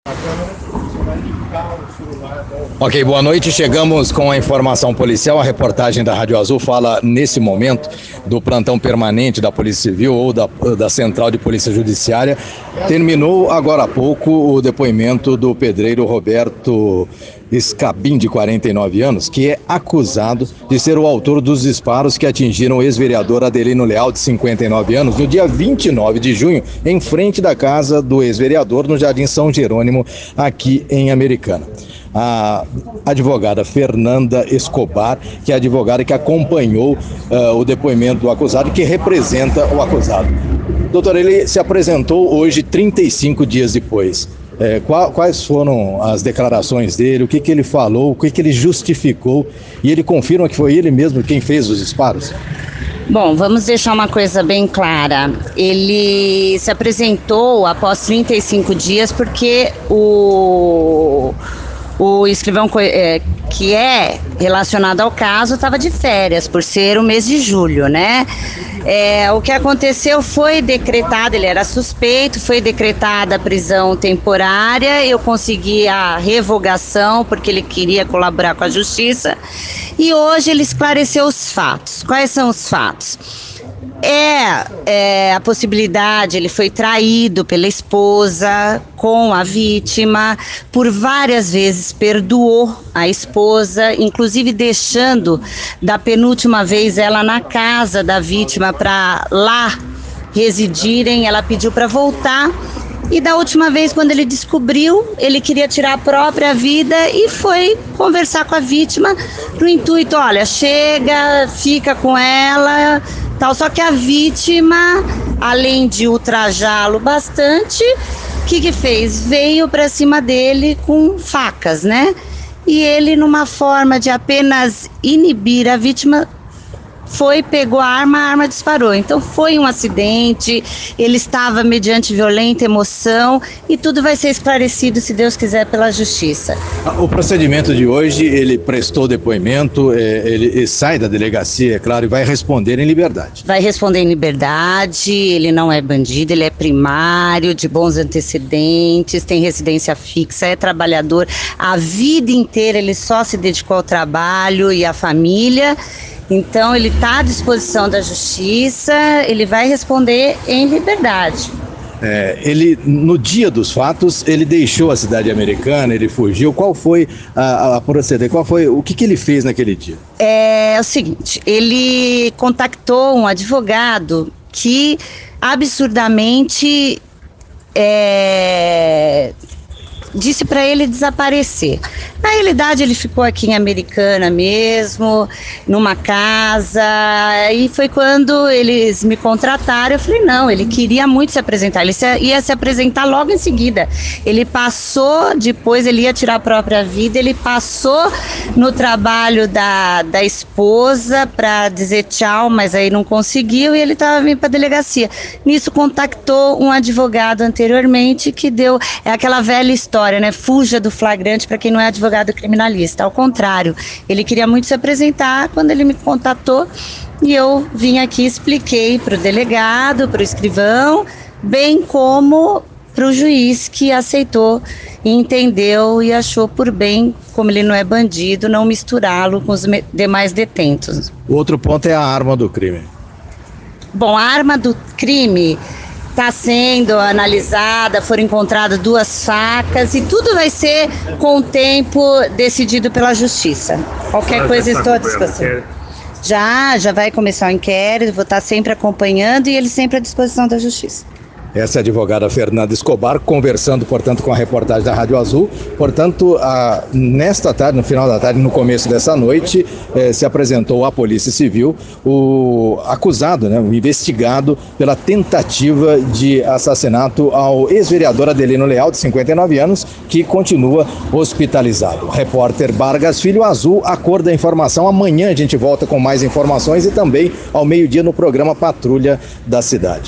Ok, boa noite. Chegamos com a informação policial. A reportagem da Rádio Azul fala, nesse momento, do plantão permanente da Polícia Civil ou da Central de Polícia Judiciária. Terminou agora há pouco o depoimento do pedreiro Roberto Scabin, de 49 anos, que é acusado de ser o autor dos disparos que atingiram o ex-vereador Adelino Leal, de 59 anos, no dia 29 de junho, em frente da casa do ex-vereador, no Jardim São Jerônimo, aqui em Americana. A advogada Fernanda Escobar, que é a advogada que acompanhou o depoimento do acusado e que representa o acusado. Doutor, ele se apresentou hoje, 35 dias depois. Quais foram as declarações dele, o que ele falou, o que ele justificou, e ele confirma que foi ele mesmo quem fez os disparos? Bom, vamos deixar uma coisa bem clara. Ele se apresentou após 35 dias porque o escrivão que é relacionado ao caso estava de férias, por ser o mês de julho, né? O que aconteceu foi decretado, ele era suspeito, foi decretada a prisão temporária, eu consegui a revogação porque ele queria colaborar com a justiça e hoje ele esclareceu os fatos. Quais são os fatos? A possibilidade, ele foi traído pela esposa com a vítima, por várias vezes perdoou a esposa, inclusive deixando da penúltima vez ela na casa da vítima para lá residirem, ela pediu para voltar. E da última vez, quando ele descobriu, ele queria tirar a própria vida e foi conversar com a vítima no intuito, olha, chega, fica com ela, tal. Só que a vítima, além de ultrajá-lo bastante, o que fez? Veio para cima dele com facas, né? E ele, numa forma de apenas inibir a vítima, pegou a arma disparou. Então foi um acidente, ele estava mediante violenta emoção e tudo vai ser esclarecido, se Deus quiser, pela justiça. O procedimento de hoje, ele prestou depoimento, ele sai da delegacia, é claro, e vai responder em liberdade. Vai responder em liberdade, ele não é bandido, ele é primário, de bons antecedentes, tem residência fixa, é trabalhador. A vida inteira ele só se dedicou ao trabalho e à família. Então ele está à disposição da justiça, ele vai responder em liberdade. Ele, no dia dos fatos, ele deixou a cidade americana, ele fugiu. Qual foi a proceder? O que ele fez naquele dia? É o seguinte, ele contactou um advogado que absurdamente disse para ele desaparecer. Na realidade, ele ficou aqui em Americana mesmo, numa casa, e foi quando eles me contrataram. Eu falei, não, ele queria muito se apresentar, ele ia se apresentar logo em seguida. Ele passou, depois ele ia tirar a própria vida, ele passou no trabalho da esposa para dizer tchau, mas aí não conseguiu e ele estava vindo para a delegacia. Nisso contactou um advogado anteriormente que deu, aquela velha história, né? Fuja do flagrante para quem não é advogado criminalista. Ao contrário, ele queria muito se apresentar. Quando ele me contatou e eu vim aqui, expliquei para o delegado, para o escrivão, bem como para o juiz, que aceitou e entendeu e achou por bem, como ele não é bandido, não misturá-lo com os demais detentos. O outro ponto é a arma do crime. Bom, a arma do crime está sendo analisada, foram encontradas 2 facas e tudo vai ser com o tempo decidido pela justiça. Qualquer coisa estou à disposição. Já vai começar o inquérito, vou estar sempre acompanhando e ele sempre à disposição da justiça. Essa é a advogada Fernanda Escobar, conversando, portanto, com a reportagem da Rádio Azul. Portanto, nesta tarde, no final da tarde, no começo dessa noite, se apresentou à Polícia Civil o acusado, o investigado pela tentativa de assassinato ao ex-vereador Adelino Leal, de 59 anos, que continua hospitalizado. Repórter Vargas Filho, Azul, a cor da informação. Amanhã a gente volta com mais informações e também ao meio-dia no programa Patrulha da Cidade.